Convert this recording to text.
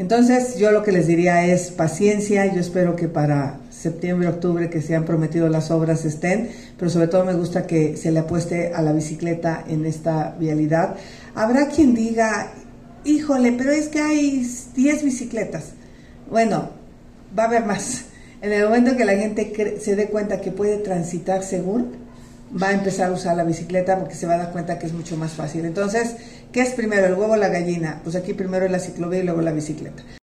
Entonces yo lo que les diría es paciencia. Yo espero que para septiembre, octubre, que se han prometido las obras estén, pero sobre todo me gusta que se le apueste a la bicicleta en esta vialidad. Habrá quien diga, híjole, pero es que hay 10 bicicletas. Bueno, va a haber más. En el momento que la gente se dé cuenta que puede transitar seguro, va a empezar a usar la bicicleta porque se va a dar cuenta que es mucho más fácil. Entonces, ¿qué es primero, el huevo o la gallina? Pues aquí primero es la ciclovía y luego la bicicleta.